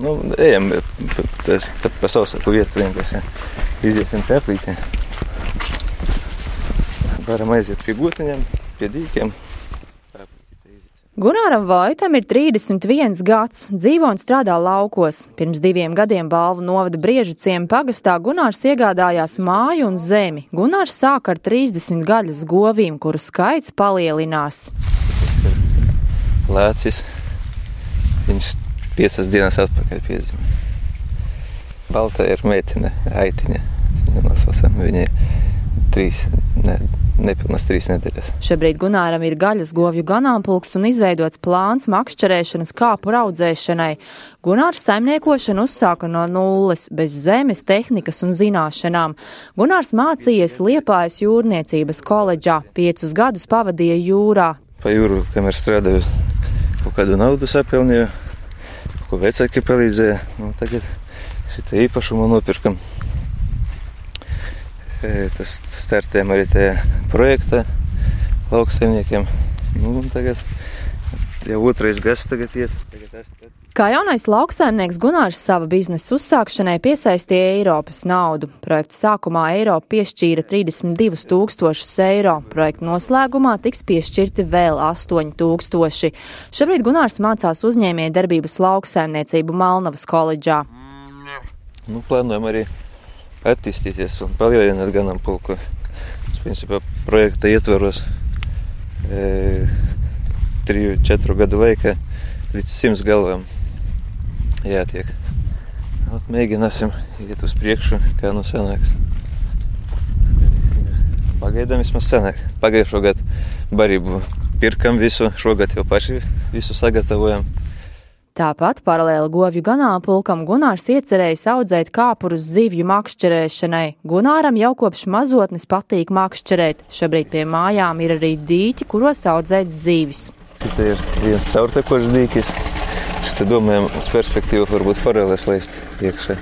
Ejam pa sausaku vietu vienkārši. Iziesim pie aplītiem. Varam aiziet pie gotiņiem, pie dīkiem. Gunāram Vaitam ir 31 gads, dzīvo un strādā laukos. Pirms 2 gadiem Balvu novada Briežu ciema pagastā Gunārs iegādājās māju un zemi. Gunārs sāk ar 30 gaļas govīm, kuru skaits palielinās. Tas ir lēcis. Viņš 5 dienas atpakaļ piedzima. Balta ir meitene, aitiņa. Viņai nepilnas 3 nedēļas. Šobrīd Gunāram ir gaļas govju ganāmpulks un izveidots plāns makšķerēšanas kāpu audzēšanai. Gunārs saimniekošanu uzsāka no nulles, bez zemes, tehnikas un zināšanām. Gunārs mācījies Liepājas jūrniecības koledžā, 5 gadus pavadīja jūrā. Pa jūru, kamēr strādāju, kaut kādu naudu sapelnīju, ko vecāki palīdzēja. Tagad šitā īpašumu nopirkam. Tas startējam arī tajā projektā lauksaimniekiem. Tagad jau 2. gads tagad iet. Kā jaunais lauksaimnieks Gunārs sava biznesa uzsākšanai piesaistīja Eiropas naudu. Projekta sākumā Eiropa piešķīra 32 000 eiro. Projekta noslēgumā tiks piešķirti vēl 8 000. Šobrīd Gunārs mācās uzņēmējdarbības lauksaimniecību Malnavas koledžā. Plānojam arī attīstīties un palielināt ganāmpulku. Principā projekta ietvaros 3-4 gadu laikā līdz 100 galvām jātiek. Mēģināsim iet uz priekšu, kā sanāks. Pagaidām vismaz sanāk. Pagājušo gadu barību pirkam visu, šogad jau paši visu sagatavojam. Tāpat paralēli govju ganāmpulkam Gunārs iecerējis audzēt kāpurus zivju makšķerēšanai. Gunāram jau kopš mazotnes patīk makšķerēt. Šobrīd pie mājām ir arī dīķi, kuros audzēt zivis. Šitā ir viens caurtekošs dīķis. Šitā domājam uz perspektīvu varbūt foreles laist iekšā.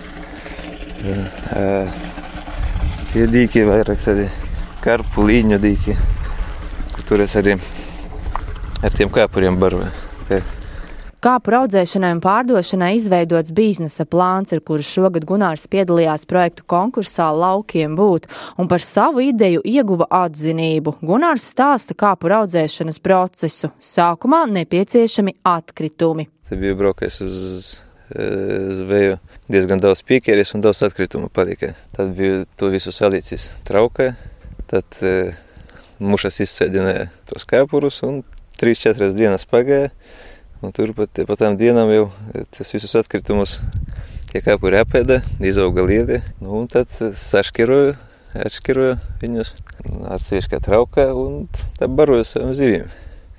Tie dīķi vairāk tādi karpu līņu dīķi, kur es arī ar tiem kāpuriem baroju. Kāpu audzēšanai un pārdošanai izveidots biznesa plāns, ar kuru šogad Gunārs piedalījās projektu konkursā Laukiem būt un par savu ideju ieguva atzinību. Gunārs stāsta kāpu audzēšanas procesu. Sākumā nepieciešami atkritumi. Te biju braukais uz zveju, diezgan daudz piekēries un daudz atkritumu palika. Tad biju to visu salīcis traukai, tad mušas izsēdināja tos kāpurus un 3-4 dienas pagāja. Un tur pa tām dienām jau tas visus atkritumus tie kāpuri apēda, izauga lieli. Un tad atšķiroju viņus atsevišķā traukā un tad baroju saviem zivīm.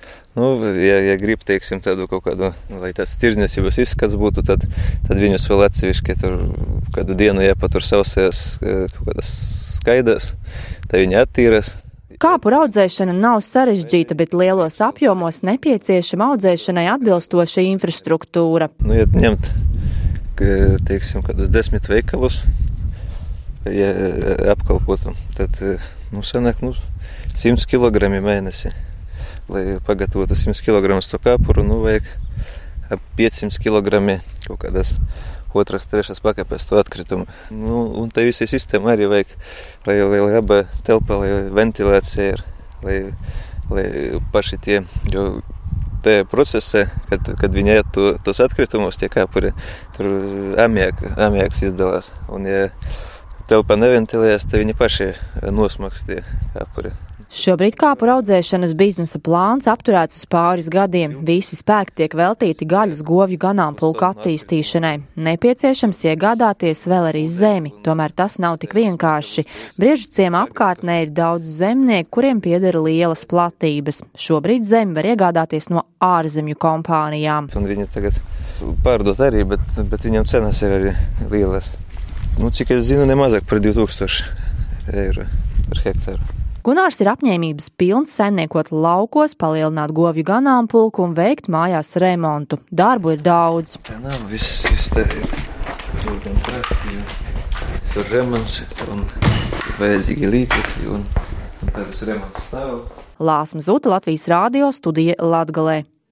Ja grib, teiksim, tādu kaut kādu, lai tāds tirdzniecības izskats būtu, tad viņus vēl atsevišķi tur kādu dienu jāpatur sausējās kaut kādas skaidās, tad viņi attīras. Kāpu audzēšana nav sarežģīta, bet lielos apjomos nepieciešama audzēšanai atbilstoša infrastruktūra. Ja ņemt, teiksim, kādus 10 veikalus, ja apkalpotu, tad sanāk 100 kg mēnesi. Lai pagatavotu 100 kg to kāpuru, vajag ap 500 kg kaut kādas 2-3 pakāpēs to atkritumu. Un tā visai sistēma arī vajag, lai aba telpa, lai ventilācija ir, lai paši tie, jo tajā procesā, kad viņi ēd tos atkritumus, tie kāpuri, tur amiaks izdalās. Un ja telpa neventilējas, tad viņi paši nosmaks tie kāpuri. Šobrīd kāpu audzēšanas biznesa plāns apturēts uz pāris gadiem. Visi spēki tiek veltīti gaļas govju ganāmpulku attīstīšanai. Nepieciešams iegādāties vēl arī zemi, tomēr tas nav tik vienkārši. Briežu ciema apkārtnē ir daudz zemnieku, kuriem pieder lielas platības. Šobrīd zemi var iegādāties no ārzemju kompānijām. Un viņi tagad pārdot arī, bet viņam cenas ir arī lielas. Cik es zinu, nemazāk par 2000 eiro par hektāru. Gunārs ir apņēmības pilns saimniekot laukos, palielināt govju ganāmpulku un veikt mājās remontu. Darbu ir daudz. Viss te ir diezgan prasti, tur remonts un vajadzīgi līdzekļi un tas remonts stāv. Lāsma Zuta, Latvijas Rādio, studija Latgalē.